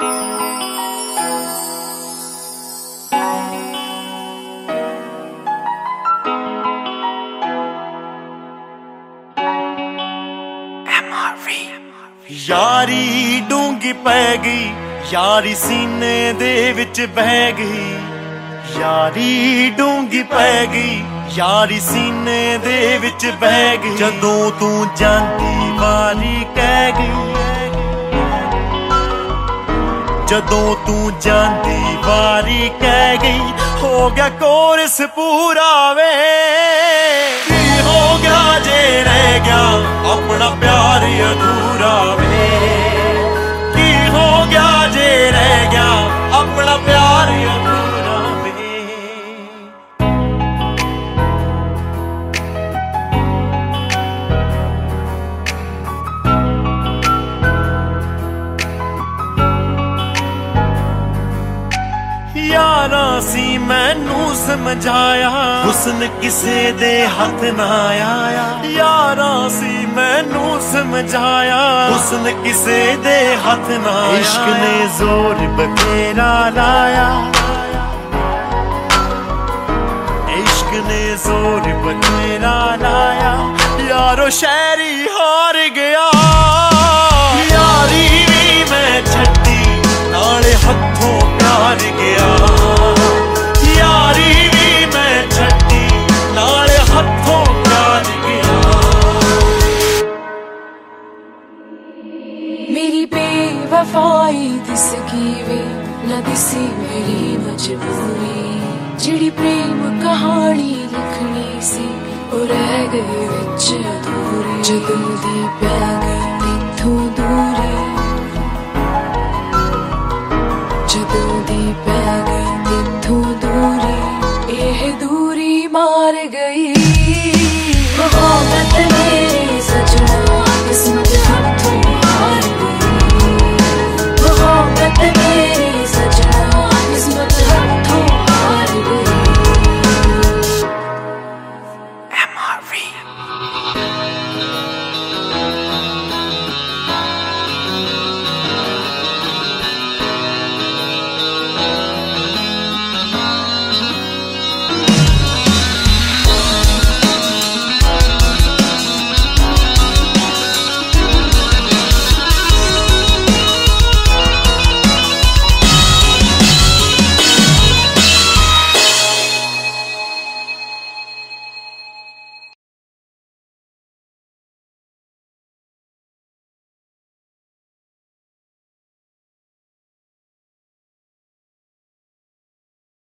यारी डूंगी पै गई, यारी सीने दे विच बह गई। यारी डूंगी पै गई, यारी सीने दे विच बह गई। जदों तू जांदी वारी कह गई, जदों तू जांदी वारी कह गई। हो गया कोरस पूरा वे, हो गया जे रह गया अपना प्यार अधूरा वे। की हो गया जे रह गया अपना प्यार अधूरा वे। यारा सी मैनू समझाया, हुस्न किसे दे हथ ना आया। यारा सी मैनू समझाया, हुस्न किसे दे हथ ना आया। इश्क ने जोर बतेरा लाया, इश्क ने जोर बतेरा लाया। यारो शहरी हार गया, यारी भी मैं छड्डी नाले हथों प्यार गया। यारी भी मैं छड्डी नाले हथों प्यार गया। मेरी बेवफाई दिस वे ना दिसी मेरी मजबूरी। जिहड़ी प्रेम कहानी लिखनी सी ओ रह गई विच अधूरी। जदों दी पै गई इत्थों दूरी, जदों दी पै गई इत्थों दूरी। एह दूरी मार गई मोहब्बत।